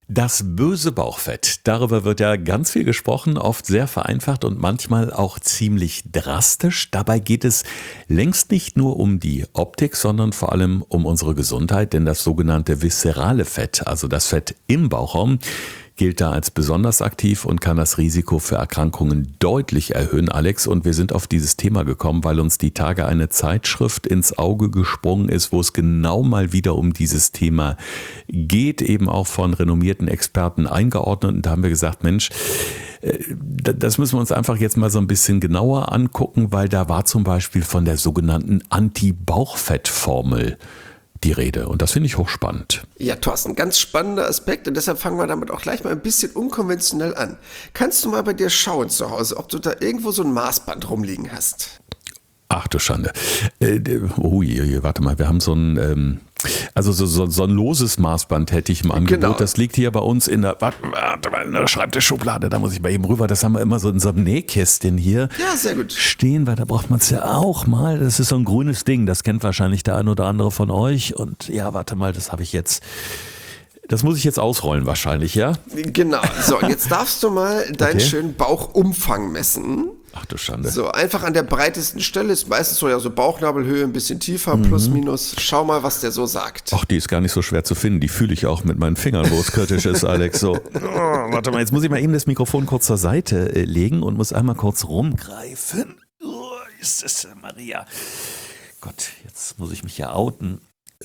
Das böse Bauchfett, darüber wird ja ganz viel gesprochen, oft sehr vereinfacht und manchmal auch ziemlich drastisch. Dabei geht es längst nicht nur um die Optik, sondern vor allem um unsere Gesundheit, denn das sogenannte viszerale Fett, also das Fett im Bauchraum, gilt da als besonders aktiv und kann das Risiko für Erkrankungen deutlich erhöhen, Alex. Und wir sind auf dieses Thema gekommen, weil uns die Tage eine Zeitschrift ins Auge gesprungen ist, wo es genau mal wieder um dieses Thema geht, eben auch von renommierten Experten eingeordnet. Und da haben wir gesagt, Mensch, das müssen wir uns einfach jetzt mal so ein bisschen genauer angucken, weil da war zum Beispiel von der sogenannten Anti-Bauchfett-Formel die Rede. Und das finde ich hochspannend. Ja, Thorsten, ganz spannender Aspekt und deshalb fangen wir damit auch gleich mal ein bisschen unkonventionell an. Kannst du mal bei dir schauen zu Hause, ob du da irgendwo so ein Maßband rumliegen hast? Ach du Schande. Warte mal, wir haben so ein ein loses Maßband hätte ich im Angebot. Genau. Das liegt hier bei uns in der Schreibtischschublade. Da muss ich bei ihm rüber. Das haben wir immer so in so einem Nähkästchen hier. Ja, sehr gut. Stehen, weil da braucht man es ja auch mal. Das ist so ein grünes Ding. Das kennt wahrscheinlich der ein oder andere von euch. Und ja, warte mal, das muss ich jetzt ausrollen wahrscheinlich, ja? Genau. So, jetzt darfst du mal deinen schönen Bauchumfang messen. Ach du Schande. So, einfach an der breitesten Stelle, ist meistens so Bauchnabelhöhe, ein bisschen tiefer, plus, minus. Schau mal, was der so sagt. Ach, die ist gar nicht so schwer zu finden. Die fühle ich auch mit meinen Fingern, wo es kritisch ist, Alex. So, warte mal, jetzt muss ich mal eben das Mikrofon kurz zur Seite legen und muss einmal kurz rumgreifen. Ist das Maria? Gott, jetzt muss ich mich ja outen.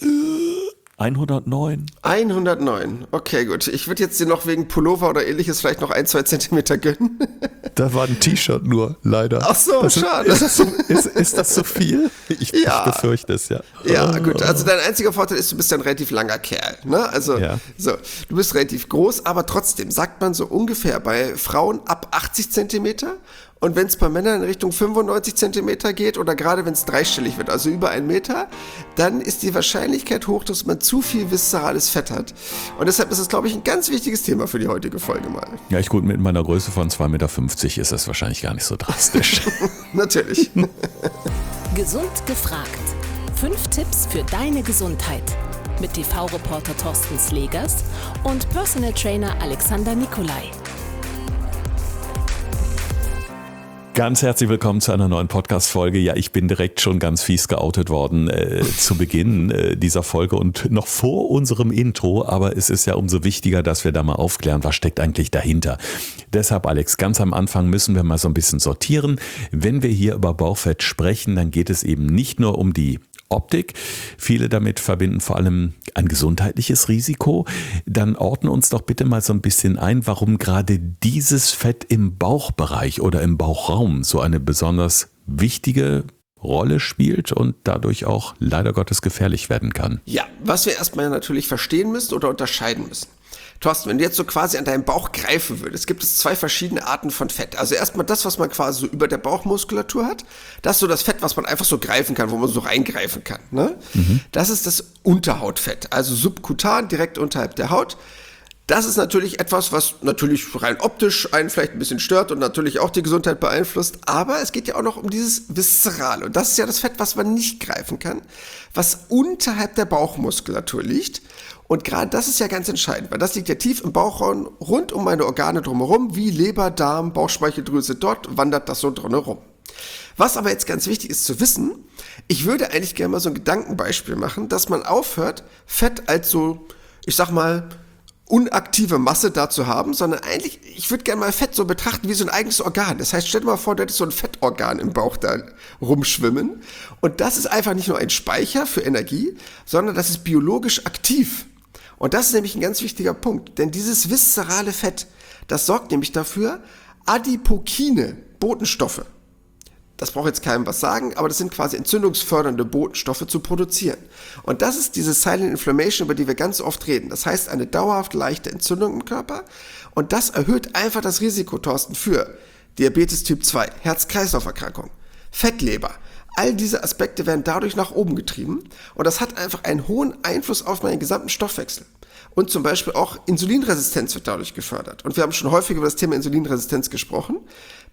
109. 109, okay, gut. Ich würde jetzt dir noch wegen Pullover oder ähnliches vielleicht noch 1-2 Zentimeter gönnen. Da war ein T-Shirt nur, leider. Ach so, schade. Ist das so viel? Ich befürchte es, ja. Ja, gut. Also dein einziger Vorteil ist, du bist ja ein relativ langer Kerl. Ne? Also, so, du bist relativ groß, aber trotzdem sagt man so ungefähr bei Frauen ab 80 Zentimeter. Und wenn es bei Männern in Richtung 95 Zentimeter geht oder gerade wenn es dreistellig wird, also über 1 Meter, dann ist die Wahrscheinlichkeit hoch, dass man zu viel viszerales Fett hat. Und deshalb ist es, glaube ich, ein ganz wichtiges Thema für die heutige Folge mal. Ja, gut, mit meiner Größe von 2,50 Meter ist das wahrscheinlich gar nicht so drastisch. Natürlich. Gesund gefragt. 5 Tipps für deine Gesundheit. Mit TV-Reporter Thorsten Slegers und Personal Trainer Alexander Nikolai. Ganz herzlich willkommen zu einer neuen Podcast-Folge. Ja, ich bin direkt schon ganz fies geoutet worden zu Beginn dieser Folge und noch vor unserem Intro. Aber es ist ja umso wichtiger, dass wir da mal aufklären, was steckt eigentlich dahinter. Deshalb, Alex, ganz am Anfang müssen wir mal so ein bisschen sortieren. Wenn wir hier über Bauchfett sprechen, dann geht es eben nicht nur um die Optik. Viele damit verbinden vor allem ein gesundheitliches Risiko. Dann ordne uns doch bitte mal so ein bisschen ein, warum gerade dieses Fett im Bauchbereich oder im Bauchraum so eine besonders wichtige Rolle spielt und dadurch auch leider Gottes gefährlich werden kann. Ja, was wir erstmal natürlich verstehen müssen oder unterscheiden müssen. Thorsten, wenn du jetzt so quasi an deinem Bauch greifen würdest, gibt es 2 verschiedene Arten von Fett. Also erstmal das, was man quasi so über der Bauchmuskulatur hat. Das ist so das Fett, was man einfach so greifen kann, wo man so reingreifen kann. Ne? Das ist das Unterhautfett, also subkutan, direkt unterhalb der Haut. Das ist natürlich etwas, was natürlich rein optisch einen vielleicht ein bisschen stört und natürlich auch die Gesundheit beeinflusst. Aber es geht ja auch noch um dieses Viszerale. Und das ist ja das Fett, was man nicht greifen kann, was unterhalb der Bauchmuskulatur liegt. Und gerade das ist ja ganz entscheidend, weil das liegt ja tief im Bauchraum, rund um meine Organe drumherum, wie Leber, Darm, Bauchspeicheldrüse, dort wandert das so drumherum. Was aber jetzt ganz wichtig ist zu wissen, ich würde eigentlich gerne mal so ein Gedankenbeispiel machen, dass man aufhört, Fett als so, ich sag mal, unaktive Masse da zu haben, sondern eigentlich, ich würde gerne mal Fett so betrachten wie so ein eigenes Organ. Das heißt, stell dir mal vor, du hättest so ein Fettorgan im Bauch da rumschwimmen und das ist einfach nicht nur ein Speicher für Energie, sondern das ist biologisch aktiv. Und das ist nämlich ein ganz wichtiger Punkt, denn dieses viszerale Fett, das sorgt nämlich dafür, Adipokine, Botenstoffe, das braucht jetzt keinem was sagen, aber das sind quasi entzündungsfördernde Botenstoffe zu produzieren. Und das ist diese Silent Inflammation, über die wir ganz oft reden. Das heißt, eine dauerhaft leichte Entzündung im Körper und das erhöht einfach das Risiko, Thorsten, für Diabetes Typ 2, Herz-Kreislauf-Erkrankung, Fettleber. All diese Aspekte werden dadurch nach oben getrieben und das hat einfach einen hohen Einfluss auf meinen gesamten Stoffwechsel. Und zum Beispiel auch Insulinresistenz wird dadurch gefördert. Und wir haben schon häufig über das Thema Insulinresistenz gesprochen.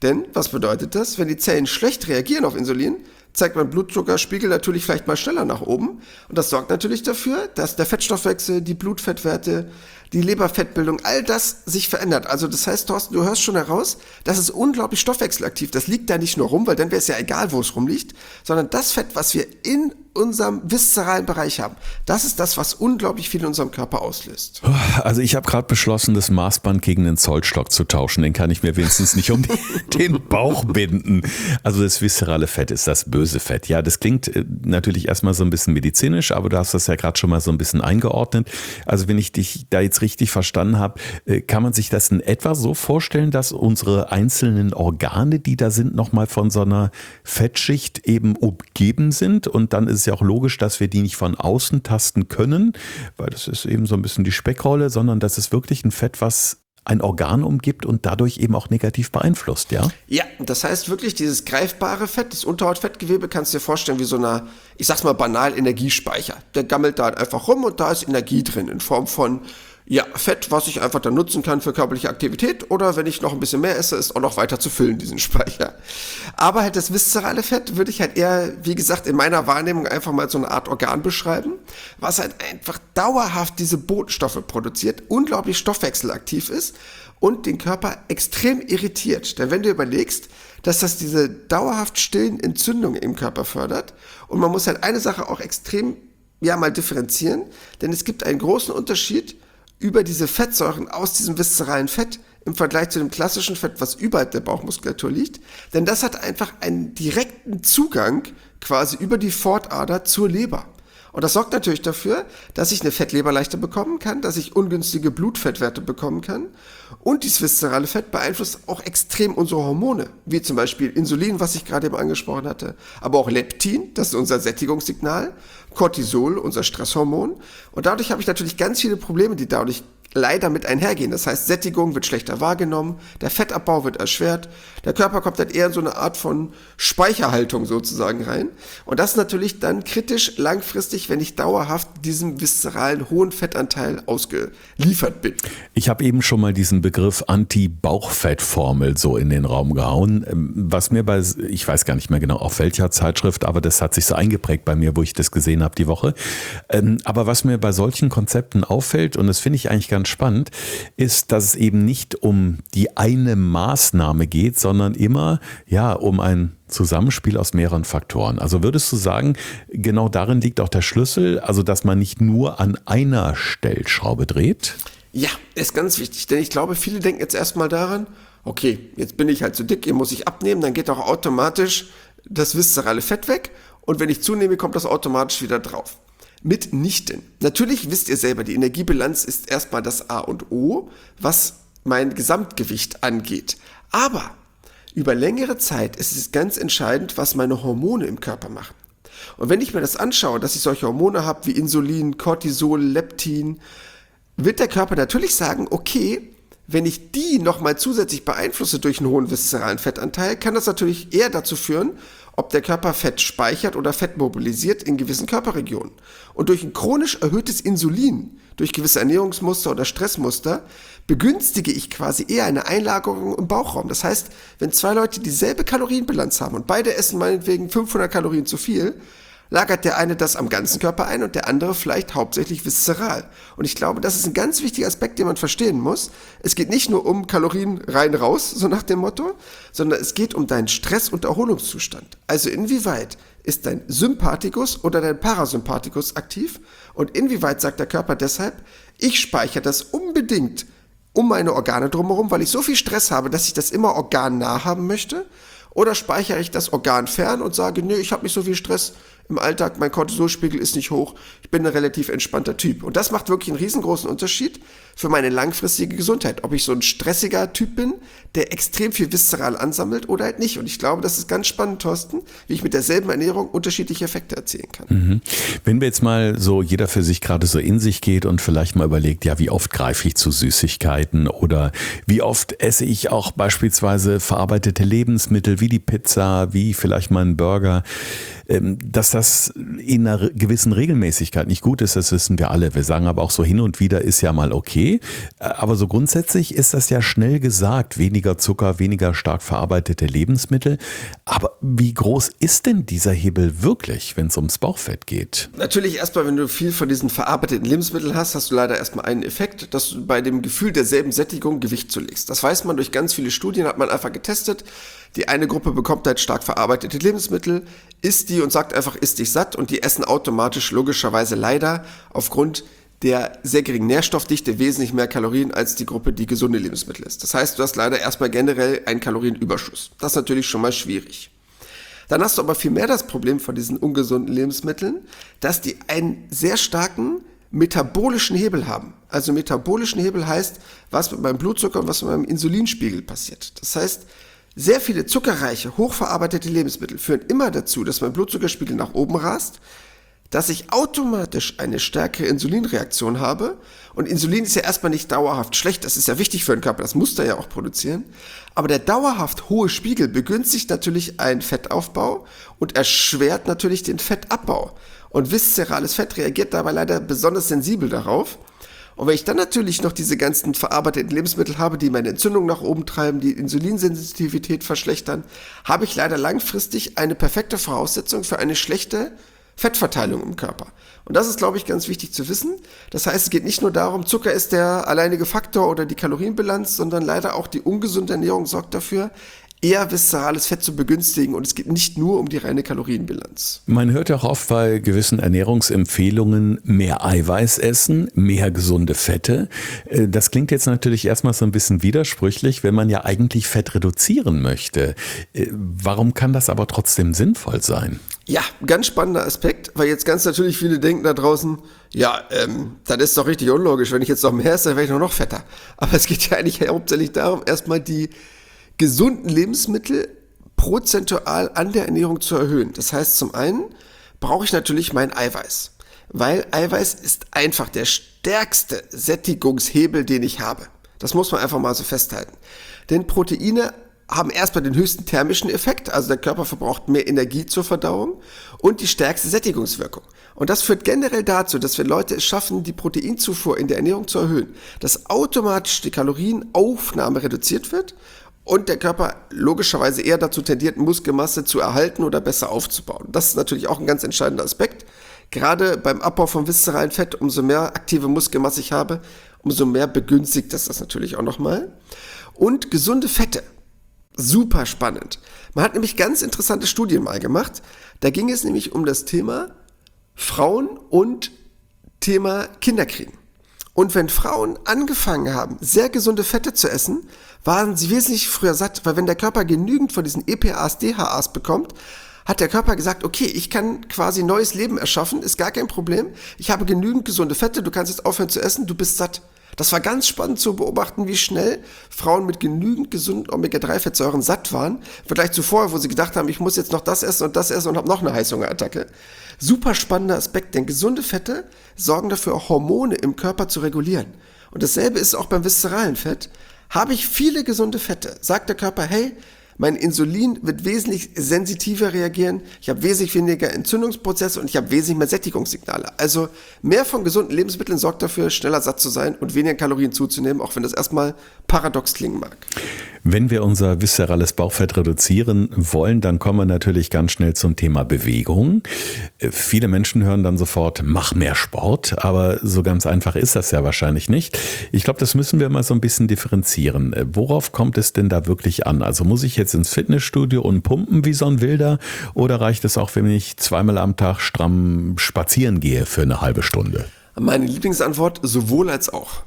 Denn, was bedeutet das? Wenn die Zellen schlecht reagieren auf Insulin, zeigt mein Blutzuckerspiegel natürlich vielleicht mal schneller nach oben. Und das sorgt natürlich dafür, dass der Fettstoffwechsel, die Blutfettwerte, die Leberfettbildung, all das sich verändert. Also das heißt, Thorsten, du hörst schon heraus, das ist unglaublich stoffwechselaktiv. Das liegt da nicht nur rum, weil dann wäre es ja egal, wo es rumliegt, sondern das Fett, was wir in unserem viszeralen Bereich haben, das ist das, was unglaublich viel in unserem Körper auslöst. Also ich habe gerade beschlossen, das Maßband gegen den Zollstock zu tauschen. Den kann ich mir wenigstens nicht um den Bauch binden. Also das viszerale Fett ist das böse Fett. Ja, das klingt natürlich erstmal so ein bisschen medizinisch, aber du hast das ja gerade schon mal so ein bisschen eingeordnet. Also wenn ich dich da jetzt richtig verstanden habe, kann man sich das in etwa so vorstellen, dass unsere einzelnen Organe, die da sind, nochmal von so einer Fettschicht eben umgeben sind, und dann ist es ja auch logisch, dass wir die nicht von außen tasten können, weil das ist eben so ein bisschen die Speckrolle, sondern das ist wirklich ein Fett, was ein Organ umgibt und dadurch eben auch negativ beeinflusst, ja? Ja, das heißt wirklich, dieses greifbare Fett, das Unterhautfettgewebe, kannst du dir vorstellen wie so einer, ich sag's mal banal, Energiespeicher. Der gammelt da einfach rum und da ist Energie drin in Form von Fett, was ich einfach dann nutzen kann für körperliche Aktivität, oder wenn ich noch ein bisschen mehr esse, ist auch noch weiter zu füllen, diesen Speicher. Aber halt das viszerale Fett würde ich halt eher, wie gesagt, in meiner Wahrnehmung einfach mal so eine Art Organ beschreiben, was halt einfach dauerhaft diese Botenstoffe produziert, unglaublich stoffwechselaktiv ist und den Körper extrem irritiert. Denn wenn du überlegst, dass das diese dauerhaft stillen Entzündungen im Körper fördert, und man muss halt eine Sache auch extrem mal differenzieren, denn es gibt einen großen Unterschied über diese Fettsäuren aus diesem viszeralen Fett im Vergleich zu dem klassischen Fett, was überhalb der Bauchmuskulatur liegt. Denn das hat einfach einen direkten Zugang quasi über die Pfortader zur Leber. Und das sorgt natürlich dafür, dass ich eine Fettleber leichter bekommen kann, dass ich ungünstige Blutfettwerte bekommen kann. Und dieses viszerale Fett beeinflusst auch extrem unsere Hormone, wie zum Beispiel Insulin, was ich gerade eben angesprochen hatte, aber auch Leptin, das ist unser Sättigungssignal, Cortisol, unser Stresshormon. Und dadurch habe ich natürlich ganz viele Probleme, die dadurch leider mit einhergehen. Das heißt, Sättigung wird schlechter wahrgenommen, der Fettabbau wird erschwert, der Körper kommt halt eher in so eine Art von Speicherhaltung sozusagen rein. Und das ist natürlich dann kritisch langfristig, wenn ich dauerhaft diesem viszeralen hohen Fettanteil ausgeliefert bin. Ich habe eben schon mal diesen Begriff Anti-Bauchfett-Formel so in den Raum gehauen, was mir ich weiß gar nicht mehr genau auf welcher Zeitschrift, aber das hat sich so eingeprägt bei mir, wo ich das gesehen habe die Woche. Aber was mir bei solchen Konzepten auffällt, und das finde ich eigentlich ganz spannend, ist, dass es eben nicht um die eine Maßnahme geht, sondern immer um ein Zusammenspiel aus mehreren Faktoren. Also würdest du sagen, genau darin liegt auch der Schlüssel, also dass man nicht nur an einer Stellschraube dreht? Ja, ist ganz wichtig, denn ich glaube, viele denken jetzt erstmal daran, okay, jetzt bin ich halt zu dick, hier muss ich abnehmen, dann geht auch automatisch das viszerale Fett weg, und wenn ich zunehme, kommt das automatisch wieder drauf. Mitnichten. Natürlich wisst ihr selber, die Energiebilanz ist erstmal das A und O, was mein Gesamtgewicht angeht. Aber über längere Zeit ist es ganz entscheidend, was meine Hormone im Körper machen. Und wenn ich mir das anschaue, dass ich solche Hormone habe wie Insulin, Cortisol, Leptin, wird der Körper natürlich sagen, okay, wenn ich die nochmal zusätzlich beeinflusse durch einen hohen viszeralen Fettanteil, kann das natürlich eher dazu führen, ob der Körper Fett speichert oder Fett mobilisiert in gewissen Körperregionen. Und durch ein chronisch erhöhtes Insulin, durch gewisse Ernährungsmuster oder Stressmuster, begünstige ich quasi eher eine Einlagerung im Bauchraum. Das heißt, wenn zwei Leute dieselbe Kalorienbilanz haben und beide essen meinetwegen 500 Kalorien zu viel, lagert der eine das am ganzen Körper ein und der andere vielleicht hauptsächlich viszeral. Und ich glaube, das ist ein ganz wichtiger Aspekt, den man verstehen muss. Es geht nicht nur um Kalorien rein raus, so nach dem Motto, sondern es geht um deinen Stress- und Erholungszustand. Also inwieweit ist dein Sympathikus oder dein Parasympathikus aktiv und inwieweit sagt der Körper deshalb, ich speichere das unbedingt um meine Organe drumherum, weil ich so viel Stress habe, dass ich das immer organnah haben möchte, oder speichere ich das Organ fern und sage, nee, ich habe nicht so viel Stress im Alltag, mein Cortisolspiegel ist nicht hoch, ich bin ein relativ entspannter Typ. Und das macht wirklich einen riesengroßen Unterschied für meine langfristige Gesundheit, ob ich so ein stressiger Typ bin, der extrem viel viszeral ansammelt oder halt nicht. Und ich glaube, das ist ganz spannend, Thorsten, wie ich mit derselben Ernährung unterschiedliche Effekte erzielen kann. Mhm. Wenn wir jetzt mal so jeder für sich gerade so in sich geht und vielleicht mal überlegt, wie oft greife ich zu Süßigkeiten oder wie oft esse ich auch beispielsweise verarbeitete Lebensmittel wie die Pizza, wie vielleicht mal einen Burger. Dass das in einer gewissen Regelmäßigkeit nicht gut ist, das wissen wir alle. Wir sagen aber auch so hin und wieder ist ja mal okay. Aber so grundsätzlich ist das ja schnell gesagt. Weniger Zucker, weniger stark verarbeitete Lebensmittel. Aber wie groß ist denn dieser Hebel wirklich, wenn es ums Bauchfett geht? Natürlich erstmal, wenn du viel von diesen verarbeiteten Lebensmitteln hast du leider erstmal einen Effekt, dass du bei dem Gefühl derselben Sättigung Gewicht zulegst. Das weiß man durch ganz viele Studien, hat man einfach getestet. Die eine Gruppe bekommt halt stark verarbeitete Lebensmittel, isst die und sagt einfach, isst dich satt, und die essen automatisch logischerweise leider aufgrund der sehr geringen Nährstoffdichte wesentlich mehr Kalorien als die Gruppe, die gesunde Lebensmittel isst. Das heißt, du hast leider erstmal generell einen Kalorienüberschuss. Das ist natürlich schon mal schwierig. Dann hast du aber viel mehr das Problem von diesen ungesunden Lebensmitteln, dass die einen sehr starken metabolischen Hebel haben. Also metabolischen Hebel heißt, was mit meinem Blutzucker und was mit meinem Insulinspiegel passiert. Das heißt, sehr viele zuckerreiche, hochverarbeitete Lebensmittel führen immer dazu, dass mein Blutzuckerspiegel nach oben rast, dass ich automatisch eine stärkere Insulinreaktion habe. Und Insulin ist ja erstmal nicht dauerhaft schlecht, das ist ja wichtig für den Körper, das muss er ja auch produzieren. Aber der dauerhaft hohe Spiegel begünstigt natürlich einen Fettaufbau und erschwert natürlich den Fettabbau. Und viszerales Fett reagiert dabei leider besonders sensibel darauf. Und wenn ich dann natürlich noch diese ganzen verarbeiteten Lebensmittel habe, die meine Entzündung nach oben treiben, die Insulinsensitivität verschlechtern, habe ich leider langfristig eine perfekte Voraussetzung für eine schlechte Fettverteilung im Körper. Und das ist, glaube ich, ganz wichtig zu wissen. Das heißt, es geht nicht nur darum, Zucker ist der alleinige Faktor oder die Kalorienbilanz, sondern leider auch die ungesunde Ernährung sorgt dafür, eher viszerales Fett zu begünstigen, und es geht nicht nur um die reine Kalorienbilanz. Man hört ja auch oft bei gewissen Ernährungsempfehlungen mehr Eiweiß essen, mehr gesunde Fette. Das klingt jetzt natürlich erstmal so ein bisschen widersprüchlich, wenn man ja eigentlich Fett reduzieren möchte. Warum kann das aber trotzdem sinnvoll sein? Ja, ganz spannender Aspekt, weil jetzt ganz natürlich viele denken da draußen, ja, das ist doch richtig unlogisch, wenn ich jetzt noch mehr esse, dann werde ich nur noch fetter. Aber es geht ja eigentlich hauptsächlich darum, erstmal die gesunden Lebensmittel prozentual an der Ernährung zu erhöhen. Das heißt, zum einen brauche ich natürlich mein Eiweiß, weil Eiweiß ist einfach der stärkste Sättigungshebel, den ich habe. Das muss man einfach mal so festhalten. Denn Proteine haben erstmal den höchsten thermischen Effekt, also der Körper verbraucht mehr Energie zur Verdauung, und die stärkste Sättigungswirkung. Und das führt generell dazu, dass wir Leute es schaffen, die Proteinzufuhr in der Ernährung zu erhöhen, dass automatisch die Kalorienaufnahme reduziert wird und der Körper logischerweise eher dazu tendiert, Muskelmasse zu erhalten oder besser aufzubauen. Das ist natürlich auch ein ganz entscheidender Aspekt. Gerade beim Abbau von viszeralen Fett, umso mehr aktive Muskelmasse ich habe, umso mehr begünstigt das natürlich auch nochmal. Und gesunde Fette. Super spannend. Man hat nämlich ganz interessante Studien mal gemacht. Da ging es nämlich um das Thema Frauen und Thema Kinderkriegen. Und wenn Frauen angefangen haben, sehr gesunde Fette zu essen, waren sie wesentlich früher satt, weil wenn der Körper genügend von diesen EPAs, DHAs bekommt, hat der Körper gesagt, okay, ich kann quasi neues Leben erschaffen, ist gar kein Problem. Ich habe genügend gesunde Fette, du kannst jetzt aufhören zu essen, du bist satt. Das war ganz spannend zu beobachten, wie schnell Frauen mit genügend gesunden Omega-3-Fettsäuren satt waren, im Vergleich zu vorher, wo sie gedacht haben, ich muss jetzt noch das essen und habe noch eine Heißhungerattacke. Super spannender Aspekt, denn gesunde Fette sorgen dafür, auch Hormone im Körper zu regulieren. Und dasselbe ist auch beim viszeralen Fett. Habe ich viele gesunde Fette, sagt der Körper, hey, mein Insulin wird wesentlich sensitiver reagieren, ich habe wesentlich weniger Entzündungsprozesse und ich habe wesentlich mehr Sättigungssignale. Also mehr von gesunden Lebensmitteln sorgt dafür, schneller satt zu sein und weniger Kalorien zuzunehmen, auch wenn das erstmal paradox klingen mag. Wenn wir unser viszerales Bauchfett reduzieren wollen, dann kommen wir natürlich ganz schnell zum Thema Bewegung. Viele Menschen hören dann sofort, mach mehr Sport, aber so ganz einfach ist das ja wahrscheinlich nicht. Ich glaube, das müssen wir mal so ein bisschen differenzieren. Worauf kommt es denn da wirklich an? Also muss ich jetzt ins Fitnessstudio und pumpen wie so ein Wilder oder reicht es auch, wenn ich zweimal am Tag stramm spazieren gehe für eine halbe Stunde? Meine Lieblingsantwort, sowohl als auch.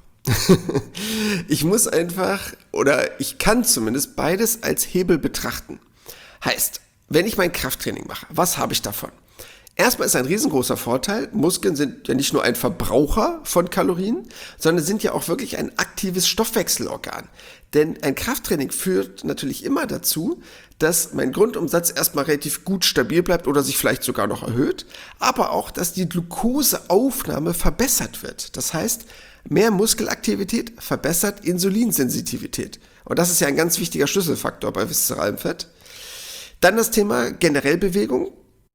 Ich muss einfach, oder ich kann zumindest beides als Hebel betrachten. Heißt, wenn ich mein Krafttraining mache, was habe ich davon? Erstmal ist ein riesengroßer Vorteil, Muskeln sind ja nicht nur ein Verbraucher von Kalorien, sondern sind ja auch wirklich ein aktives Stoffwechselorgan. Denn ein Krafttraining führt natürlich immer dazu, dass mein Grundumsatz erstmal relativ gut stabil bleibt oder sich vielleicht sogar noch erhöht, aber auch, dass die Glukoseaufnahme verbessert wird. Das heißt, mehr Muskelaktivität verbessert Insulinsensitivität. Und das ist ja ein ganz wichtiger Schlüsselfaktor bei viszeralem Fett. Dann das Thema generell Bewegung.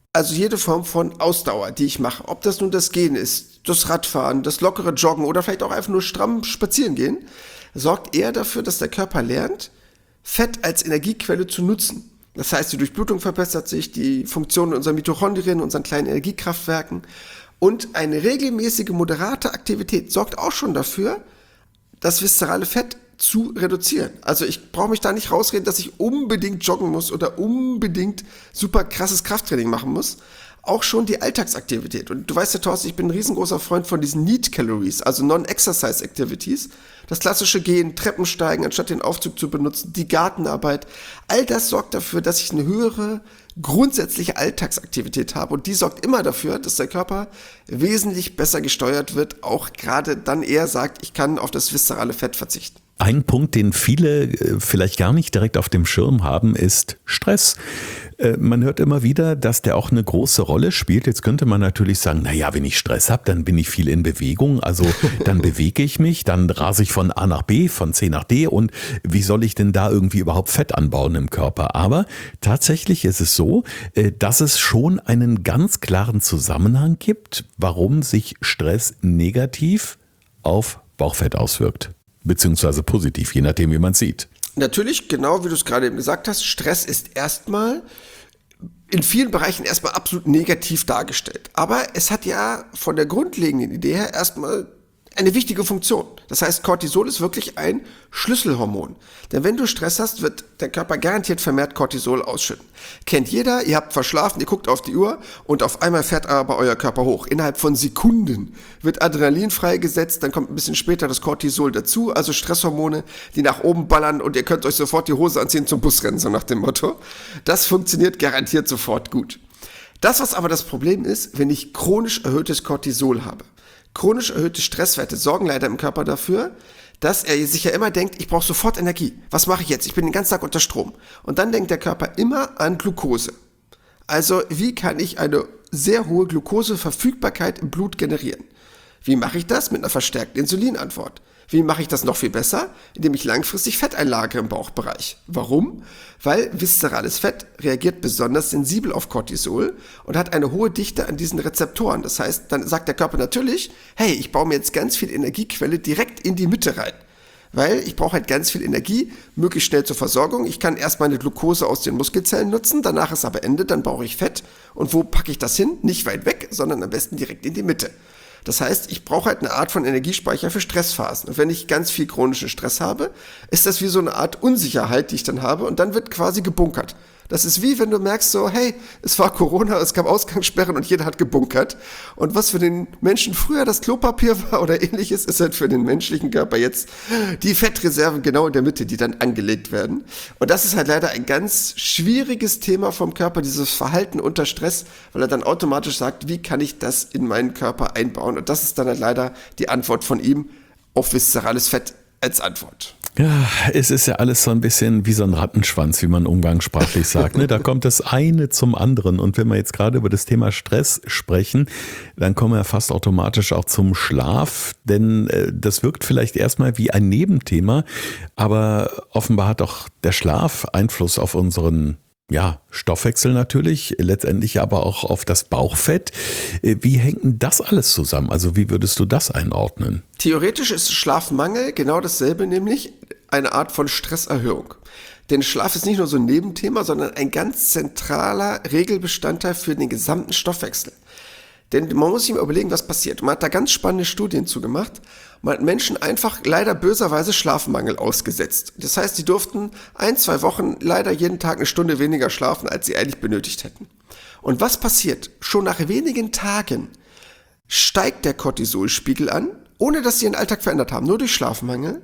Also jede Form von Ausdauer, die ich mache, ob das nun das Gehen ist, das Radfahren, das lockere Joggen oder vielleicht auch einfach nur stramm spazieren gehen, sorgt eher dafür, dass der Körper lernt, Fett als Energiequelle zu nutzen. Das heißt, die Durchblutung verbessert sich, die Funktion unserer Mitochondrien, unseren kleinen Energiekraftwerken und eine regelmäßige, moderate Aktivität sorgt auch schon dafür, das viszerale Fett zu reduzieren. Also ich brauche mich da nicht rausreden, dass ich unbedingt joggen muss oder unbedingt super krasses Krafttraining machen muss. Auch schon die Alltagsaktivität. Und du weißt ja, Thorsten, ich bin ein riesengroßer Freund von diesen Need Calories, also Non-Exercise Activities. Das klassische Gehen, Treppensteigen, anstatt den Aufzug zu benutzen, die Gartenarbeit. All das sorgt dafür, dass ich eine höhere grundsätzliche Alltagsaktivität habe. Und die sorgt immer dafür, dass der Körper wesentlich besser gesteuert wird, auch gerade dann eher sagt, ich kann auf das viszerale Fett verzichten. Ein Punkt, den viele vielleicht gar nicht direkt auf dem Schirm haben, ist Stress. Man hört immer wieder, dass der auch eine große Rolle spielt. Jetzt könnte man natürlich sagen, naja, wenn ich Stress habe, dann bin ich viel in Bewegung. Also dann bewege ich mich, dann rase ich von A nach B, von C nach D. Und wie soll ich denn da irgendwie überhaupt Fett anbauen im Körper? Aber tatsächlich ist es so, dass es schon einen ganz klaren Zusammenhang gibt, warum sich Stress negativ auf Bauchfett auswirkt. Beziehungsweise positiv, je nachdem, wie man es sieht. Natürlich, genau wie du es gerade eben gesagt hast, Stress ist erstmal in vielen Bereichen erstmal absolut negativ dargestellt. Aber es hat ja von der grundlegenden Idee her erstmal eine wichtige Funktion. Das heißt, Cortisol ist wirklich ein Schlüsselhormon. Denn wenn du Stress hast, wird der Körper garantiert vermehrt Cortisol ausschütten. Kennt jeder, ihr habt verschlafen, ihr guckt auf die Uhr und auf einmal fährt aber euer Körper hoch. Innerhalb von Sekunden wird Adrenalin freigesetzt, dann kommt ein bisschen später das Cortisol dazu, also Stresshormone, die nach oben ballern und ihr könnt euch sofort die Hose anziehen zum Bus rennen, so nach dem Motto. Das funktioniert garantiert sofort gut. Das, was aber das Problem ist, wenn ich chronisch erhöhtes Cortisol habe. Chronisch erhöhte Stresswerte sorgen leider im Körper dafür, dass er sich ja immer denkt, ich brauche sofort Energie. Was mache ich jetzt? Ich bin den ganzen Tag unter Strom. Und dann denkt der Körper immer an Glucose. Also wie kann ich eine sehr hohe Glucoseverfügbarkeit im Blut generieren? Wie mache ich das? Mit einer verstärkten Insulinantwort. Wie mache ich das noch viel besser? Indem ich langfristig Fett einlagere im Bauchbereich. Warum? Weil viszerales Fett reagiert besonders sensibel auf Cortisol und hat eine hohe Dichte an diesen Rezeptoren. Das heißt, dann sagt der Körper natürlich, hey, ich baue mir jetzt ganz viel Energiequelle direkt in die Mitte rein. Weil ich brauche halt ganz viel Energie, möglichst schnell zur Versorgung. Ich kann erst meine Glucose aus den Muskelzellen nutzen, danach ist aber Ende, dann brauche ich Fett. Und wo packe ich das hin? Nicht weit weg, sondern am besten direkt in die Mitte. Das heißt, ich brauche halt eine Art von Energiespeicher für Stressphasen. Und wenn ich ganz viel chronischen Stress habe, ist das wie so eine Art Unsicherheit, die ich dann habe. Und dann wird quasi gebunkert. Das ist wie, wenn du merkst so, hey, es war Corona, es gab Ausgangssperren und jeder hat gebunkert. Und was für den Menschen früher das Klopapier war oder ähnliches, ist halt für den menschlichen Körper jetzt die Fettreserven genau in der Mitte, die dann angelegt werden. Und das ist halt leider ein ganz schwieriges Thema vom Körper, dieses Verhalten unter Stress, weil er dann automatisch sagt, wie kann ich das in meinen Körper einbauen? Und das ist dann halt leider die Antwort von ihm auf viszerales Fett als Antwort. Ja, es ist ja alles so ein bisschen wie so ein Rattenschwanz, wie man umgangssprachlich sagt. Ne? Da kommt das eine zum anderen. Und wenn wir jetzt gerade über das Thema Stress sprechen, dann kommen wir fast automatisch auch zum Schlaf. Denn das wirkt vielleicht erstmal wie ein Nebenthema, aber offenbar hat auch der Schlaf Einfluss auf unseren Stoffwechsel natürlich, letztendlich aber auch auf das Bauchfett. Wie hängt denn das alles zusammen? Also wie würdest du das einordnen? Theoretisch ist Schlafmangel genau dasselbe, nämlich eine Art von Stresserhöhung. Denn Schlaf ist nicht nur so ein Nebenthema, sondern ein ganz zentraler Regelbestandteil für den gesamten Stoffwechsel. Denn man muss sich mal überlegen, was passiert. Man hat da ganz spannende Studien zugemacht. Man hat Menschen einfach leider böserweise Schlafmangel ausgesetzt. Das heißt, die durften 1-2 Wochen leider jeden Tag eine Stunde weniger schlafen, als sie eigentlich benötigt hätten. Und was passiert? Schon nach wenigen Tagen steigt der Cortisolspiegel an, ohne dass sie ihren Alltag verändert haben, nur durch Schlafmangel.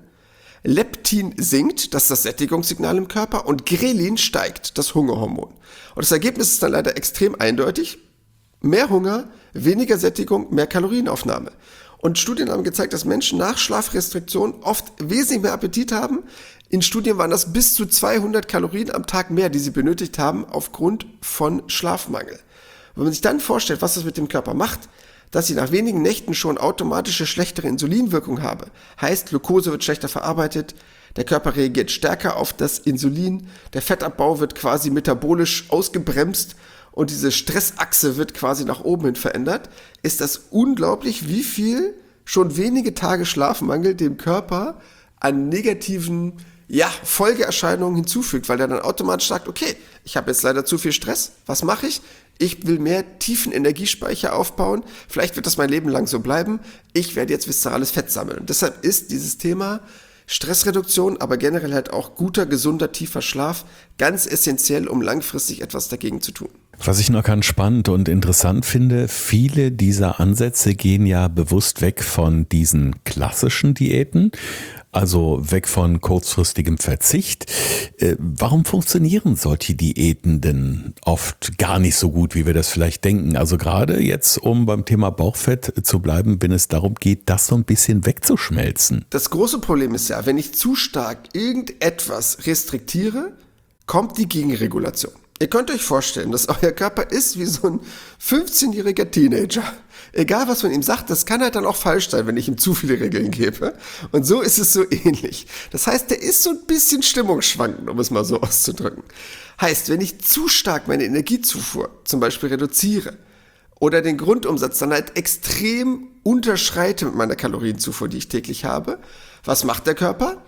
Leptin sinkt, das ist das Sättigungssignal im Körper, und Grelin steigt, das Hungerhormon. Und das Ergebnis ist dann leider extrem eindeutig. Mehr Hunger, weniger Sättigung, mehr Kalorienaufnahme. Und Studien haben gezeigt, dass Menschen nach Schlafrestriktion oft wesentlich mehr Appetit haben. In Studien waren das bis zu 200 Kalorien am Tag mehr, die sie benötigt haben aufgrund von Schlafmangel. Wenn man sich dann vorstellt, was das mit dem Körper macht, dass ich nach wenigen Nächten schon automatische schlechtere Insulinwirkung habe. Heißt, Glucose wird schlechter verarbeitet, der Körper reagiert stärker auf das Insulin, der Fettabbau wird quasi metabolisch ausgebremst und diese Stressachse wird quasi nach oben hin verändert, ist das unglaublich, wie viel schon wenige Tage Schlafmangel dem Körper an negativen Folgeerscheinungen hinzufügt, weil der dann automatisch sagt, okay, ich habe jetzt leider zu viel Stress, was mache ich? Ich will mehr tiefen Energiespeicher aufbauen, vielleicht wird das mein Leben lang so bleiben, ich werde jetzt viszerales Fett sammeln. Und deshalb ist dieses Thema Stressreduktion, aber generell halt auch guter, gesunder, tiefer Schlaf ganz essentiell, um langfristig etwas dagegen zu tun. Was ich noch ganz spannend und interessant finde, viele dieser Ansätze gehen ja bewusst weg von diesen klassischen Diäten, also weg von kurzfristigem Verzicht. Warum funktionieren solche Diäten denn oft gar nicht so gut, wie wir das vielleicht denken? Also gerade jetzt, um beim Thema Bauchfett zu bleiben, wenn es darum geht, das so ein bisschen wegzuschmelzen. Das große Problem ist ja, wenn ich zu stark irgendetwas restriktiere, kommt die Gegenregulation. Ihr könnt euch vorstellen, dass euer Körper ist wie so ein 15-jähriger Teenager. Egal, was man ihm sagt, das kann halt dann auch falsch sein, wenn ich ihm zu viele Regeln gebe. Und so ist es so ähnlich. Das heißt, der ist so ein bisschen stimmungsschwankend, um es mal so auszudrücken. Heißt, wenn ich zu stark meine Energiezufuhr zum Beispiel reduziere oder den Grundumsatz dann halt extrem unterschreite mit meiner Kalorienzufuhr, die ich täglich habe, was macht der Körper?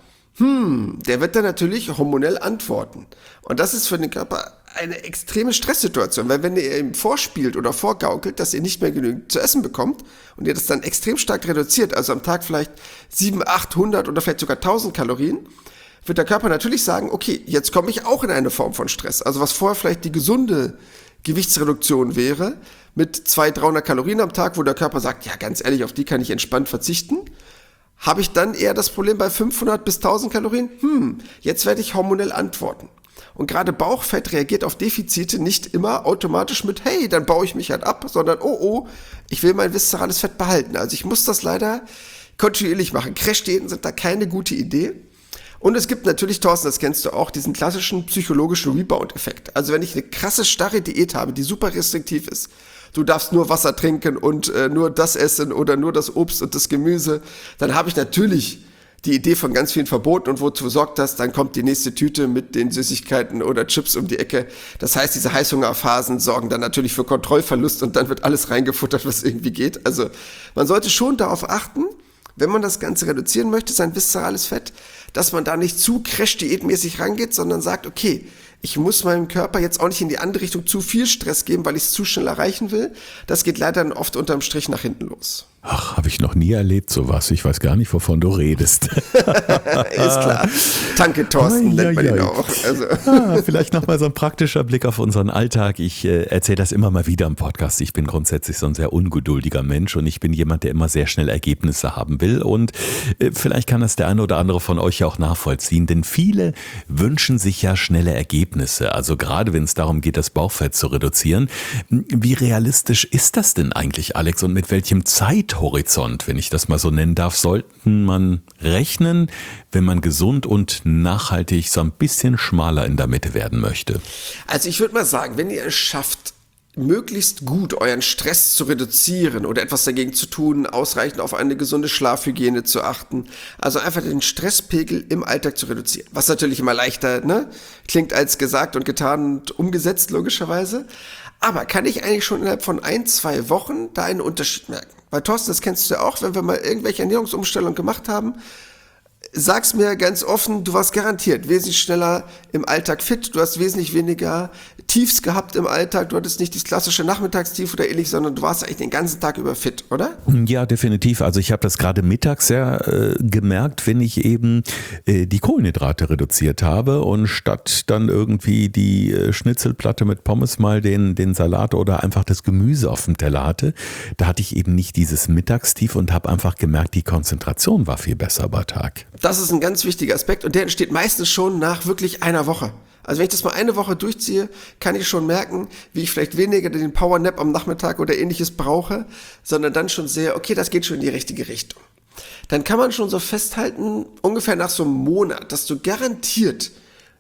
Der wird dann natürlich hormonell antworten. Und das ist für den Körper eine extreme Stresssituation, weil wenn ihr ihm vorspielt oder vorgaukelt, dass ihr nicht mehr genügend zu essen bekommt und ihr das dann extrem stark reduziert, also am Tag vielleicht 700, 800 oder vielleicht sogar 1000 Kalorien, wird der Körper natürlich sagen, okay, jetzt komme ich auch in eine Form von Stress. Also was vorher vielleicht die gesunde Gewichtsreduktion wäre, mit 200, 300 Kalorien am Tag, wo der Körper sagt, ja ganz ehrlich, auf die kann ich entspannt verzichten, habe ich dann eher das Problem bei 500 bis 1000 Kalorien? Jetzt werde ich hormonell antworten. Und gerade Bauchfett reagiert auf Defizite nicht immer automatisch mit, hey, dann baue ich mich halt ab, sondern, ich will mein viszerales Fett behalten. Also ich muss das leider kontinuierlich machen. Crash-Diäten sind da keine gute Idee. Und es gibt natürlich, Thorsten, das kennst du auch, diesen klassischen psychologischen Rebound-Effekt. Also wenn ich eine krasse, starre Diät habe, die super restriktiv ist, du darfst nur Wasser trinken und nur das essen oder nur das Obst und das Gemüse, dann habe ich natürlich die Idee von ganz vielen Verboten und wozu sorgt das? Dann kommt die nächste Tüte mit den Süßigkeiten oder Chips um die Ecke. Das heißt, diese Heißhungerphasen sorgen dann natürlich für Kontrollverlust und dann wird alles reingefuttert, was irgendwie geht. Also man sollte schon darauf achten, wenn man das Ganze reduzieren möchte, sein viszerales Fett, dass man da nicht zu crash-diätmäßig rangeht, sondern sagt, okay, ich muss meinem Körper jetzt auch nicht in die andere Richtung zu viel Stress geben, weil ich es zu schnell erreichen will. Das geht leider dann oft unterm Strich nach hinten los. Ach, habe ich noch nie erlebt sowas. Ich weiß gar nicht, wovon du redest. Ist klar. Danke, Thorsten, nennt man ihn auch. Also. Vielleicht nochmal so ein praktischer Blick auf unseren Alltag. Ich erzähle das immer mal wieder im Podcast. Ich bin grundsätzlich so ein sehr ungeduldiger Mensch und ich bin jemand, der immer sehr schnell Ergebnisse haben will. Und vielleicht kann das der eine oder andere von euch auch nachvollziehen, denn viele wünschen sich ja schnelle Ergebnisse. Also gerade wenn es darum geht, das Bauchfett zu reduzieren. Wie realistisch ist das denn eigentlich, Alex? Und mit welchem Zeithorizont, wenn ich das mal so nennen darf, sollten man rechnen, wenn man gesund und nachhaltig so ein bisschen schmaler in der Mitte werden möchte? Also ich würde mal sagen, wenn ihr es schafft, möglichst gut euren Stress zu reduzieren oder etwas dagegen zu tun, ausreichend auf eine gesunde Schlafhygiene zu achten, also einfach den Stresspegel im Alltag zu reduzieren. Was natürlich immer leichter klingt als gesagt und getan und umgesetzt logischerweise. Aber kann ich eigentlich schon innerhalb von 1-2 Wochen da einen Unterschied merken? Weil Thorsten, das kennst du ja auch, wenn wir mal irgendwelche Ernährungsumstellungen gemacht haben, sag's mir ganz offen, du warst garantiert wesentlich schneller im Alltag fit, du hast wesentlich weniger Tiefs gehabt im Alltag, du hattest nicht das klassische Nachmittagstief oder ähnlich, sondern du warst eigentlich den ganzen Tag über fit, oder? Ja, definitiv. Also ich habe das gerade mittags gemerkt, wenn ich eben die Kohlenhydrate reduziert habe und statt dann irgendwie die Schnitzelplatte mit Pommes mal den Salat oder einfach das Gemüse auf dem Teller hatte, da hatte ich eben nicht dieses Mittagstief und habe einfach gemerkt, die Konzentration war viel besser bei Tag. Das ist ein ganz wichtiger Aspekt und der entsteht meistens schon nach wirklich einer Woche. Also wenn ich das mal eine Woche durchziehe, kann ich schon merken, wie ich vielleicht weniger den Powernap am Nachmittag oder ähnliches brauche, sondern dann schon sehe, okay, das geht schon in die richtige Richtung. Dann kann man schon so festhalten, ungefähr nach so einem Monat, dass du garantiert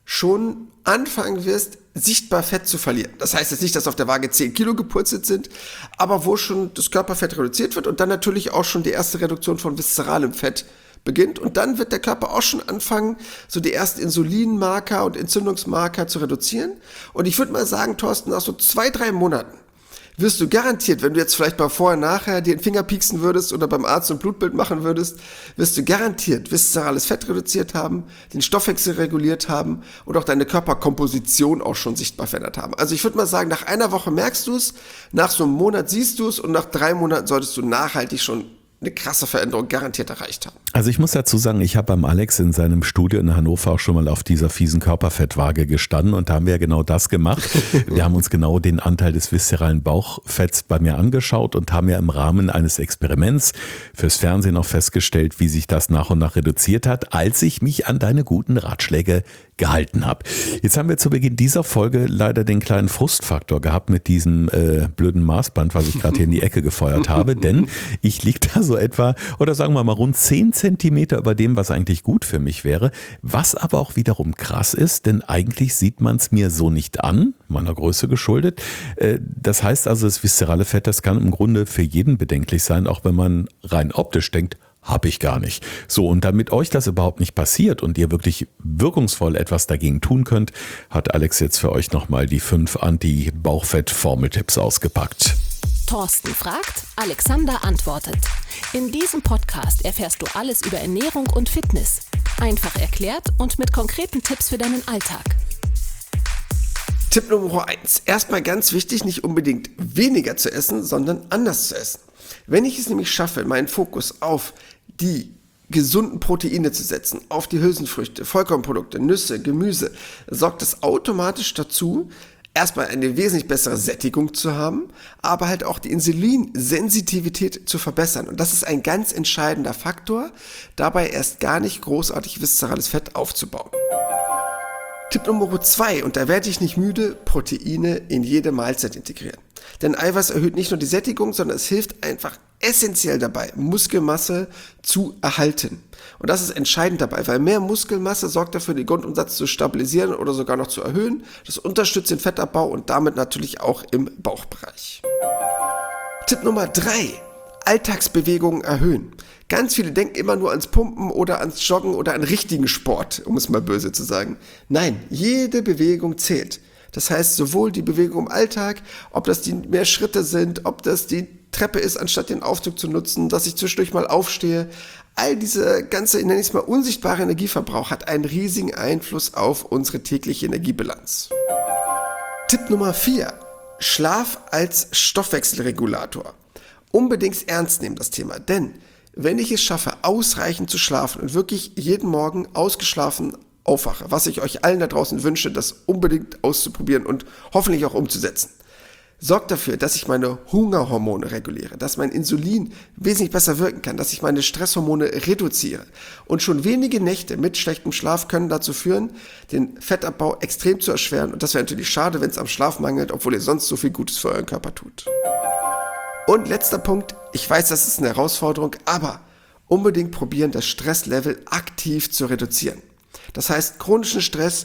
schon anfangen wirst, sichtbar Fett zu verlieren. Das heißt jetzt nicht, dass auf der Waage 10 Kilo gepurzelt sind, aber wo schon das Körperfett reduziert wird und dann natürlich auch schon die erste Reduktion von viszeralem Fett beginnt und dann wird der Körper auch schon anfangen, so die ersten Insulinmarker und Entzündungsmarker zu reduzieren. Und ich würde mal sagen, Thorsten, nach so 2-3 Monaten wirst du garantiert, wenn du jetzt vielleicht mal vorher-nachher dir den Finger pieksen würdest oder beim Arzt ein Blutbild machen würdest, wirst du garantiert viszerales Fett reduziert haben, den Stoffwechsel reguliert haben und auch deine Körperkomposition auch schon sichtbar verändert haben. Also ich würde mal sagen, nach einer Woche merkst du es, nach so einem Monat siehst du es und nach 3 Monaten solltest du nachhaltig schon eine krasse Veränderung garantiert erreicht haben. Also ich muss dazu sagen, ich habe beim Alex in seinem Studio in Hannover auch schon mal auf dieser fiesen Körperfettwaage gestanden und da haben wir ja genau das gemacht. Wir haben uns genau den Anteil des viszeralen Bauchfetts bei mir angeschaut und haben ja im Rahmen eines Experiments fürs Fernsehen auch festgestellt, wie sich das nach und nach reduziert hat, als ich mich an deine guten Ratschläge gehalten habe. Jetzt haben wir zu Beginn dieser Folge leider den kleinen Frustfaktor gehabt mit diesem blöden Maßband, was ich gerade hier in die Ecke gefeuert habe, denn ich liege da so etwa, oder sagen wir mal rund 10 Zentimeter über dem, was eigentlich gut für mich wäre, was aber auch wiederum krass ist, denn eigentlich sieht man es mir so nicht an, meiner Größe geschuldet. Das heißt also, das viszerale Fett, das kann im Grunde für jeden bedenklich sein, auch wenn man rein optisch denkt, habe ich gar nicht. So, und damit euch das überhaupt nicht passiert und ihr wirklich wirkungsvoll etwas dagegen tun könnt, hat Alex jetzt für euch nochmal die 5 Anti-Bauchfett-Formeltipps ausgepackt. Thorsten fragt, Alexander antwortet. In diesem Podcast erfährst du alles über Ernährung und Fitness. Einfach erklärt und mit konkreten Tipps für deinen Alltag. Tipp Nummer 1. Erstmal ganz wichtig, nicht unbedingt weniger zu essen, sondern anders zu essen. Wenn ich es nämlich schaffe, meinen Fokus auf die gesunden Proteine zu setzen, auf die Hülsenfrüchte, Vollkornprodukte, Nüsse, Gemüse, sorgt das automatisch dazu, erstmal eine wesentlich bessere Sättigung zu haben, aber halt auch die Insulinsensitivität zu verbessern. Und das ist ein ganz entscheidender Faktor, dabei erst gar nicht großartig viszerales Fett aufzubauen. Tipp Nummer 2, und da werde ich nicht müde, Proteine in jede Mahlzeit integrieren. Denn Eiweiß erhöht nicht nur die Sättigung, sondern es hilft einfach essentiell dabei, Muskelmasse zu erhalten. Und das ist entscheidend dabei, weil mehr Muskelmasse sorgt dafür, den Grundumsatz zu stabilisieren oder sogar noch zu erhöhen. Das unterstützt den Fettabbau und damit natürlich auch im Bauchbereich. Tipp Nummer 3, Alltagsbewegungen erhöhen. Ganz viele denken immer nur ans Pumpen oder ans Joggen oder an richtigen Sport, um es mal böse zu sagen. Nein, jede Bewegung zählt. Das heißt, sowohl die Bewegung im Alltag, ob das die mehr Schritte sind, ob das die Treppe ist, anstatt den Aufzug zu nutzen, dass ich zwischendurch mal aufstehe. All diese ganze, nenne ich es mal, unsichtbare Energieverbrauch hat einen riesigen Einfluss auf unsere tägliche Energiebilanz. Tipp Nummer 4. Schlaf als Stoffwechselregulator. Unbedingt ernst nehmen das Thema, denn wenn ich es schaffe, ausreichend zu schlafen und wirklich jeden Morgen ausgeschlafen aufwache, was ich euch allen da draußen wünsche, das unbedingt auszuprobieren und hoffentlich auch umzusetzen, sorgt dafür, dass ich meine Hungerhormone reguliere, dass mein Insulin wesentlich besser wirken kann, dass ich meine Stresshormone reduziere. Und schon wenige Nächte mit schlechtem Schlaf können dazu führen, den Fettabbau extrem zu erschweren. Und das wäre natürlich schade, wenn es am Schlaf mangelt, obwohl ihr sonst so viel Gutes für euren Körper tut. Und letzter Punkt, ich weiß, das ist eine Herausforderung, aber unbedingt probieren, das Stresslevel aktiv zu reduzieren. Das heißt, chronischen Stress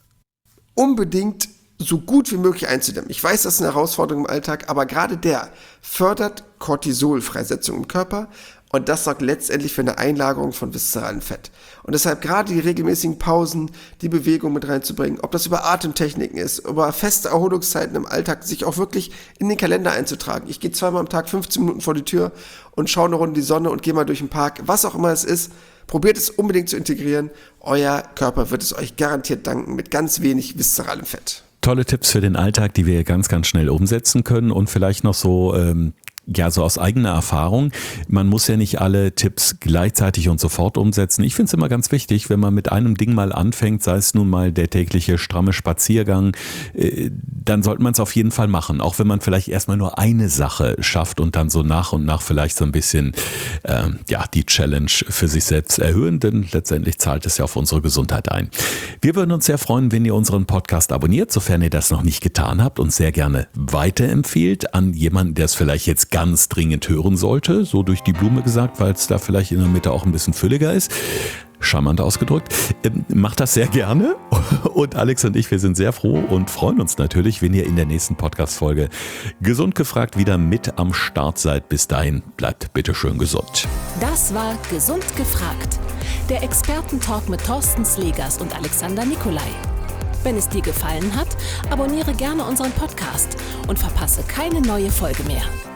unbedingt so gut wie möglich einzudämmen. Ich weiß, das ist eine Herausforderung im Alltag, aber gerade der fördert Cortisolfreisetzung im Körper und das sorgt letztendlich für eine Einlagerung von viszeralem Fett. Und deshalb gerade die regelmäßigen Pausen, die Bewegung mit reinzubringen, ob das über Atemtechniken ist, über feste Erholungszeiten im Alltag, sich auch wirklich in den Kalender einzutragen. Ich gehe 2-mal am Tag 15 Minuten vor die Tür und schaue eine Runde in die Sonne und gehe mal durch den Park, was auch immer es ist. Probiert es unbedingt zu integrieren. Euer Körper wird es euch garantiert danken mit ganz wenig viszeralem Fett. Tolle Tipps für den Alltag, die wir ganz, ganz schnell umsetzen können und vielleicht noch so so aus eigener Erfahrung, man muss ja nicht alle Tipps gleichzeitig und sofort umsetzen. Ich finde es immer ganz wichtig, wenn man mit einem Ding mal anfängt, sei es nun mal der tägliche stramme Spaziergang, dann sollte man es auf jeden Fall machen, auch wenn man vielleicht erstmal nur eine Sache schafft und dann so nach und nach vielleicht so ein bisschen die Challenge für sich selbst erhöhen, denn letztendlich zahlt es ja auf unsere Gesundheit ein. Wir würden uns sehr freuen, wenn ihr unseren Podcast abonniert, sofern ihr das noch nicht getan habt und sehr gerne weiterempfehlt an jemanden, der es vielleicht jetzt ganz dringend hören sollte, so durch die Blume gesagt, weil es da vielleicht in der Mitte auch ein bisschen fülliger ist. Charmant ausgedrückt. Macht das sehr gerne und Alex und ich, wir sind sehr froh und freuen uns natürlich, wenn ihr in der nächsten Podcast-Folge Gesund gefragt wieder mit am Start seid. Bis dahin, bleibt bitte schön gesund. Das war Gesund gefragt. der Experten-Talk mit Thorsten Slegers und Alexander Nikolai. Wenn es dir gefallen hat, abonniere gerne unseren Podcast und verpasse keine neue Folge mehr.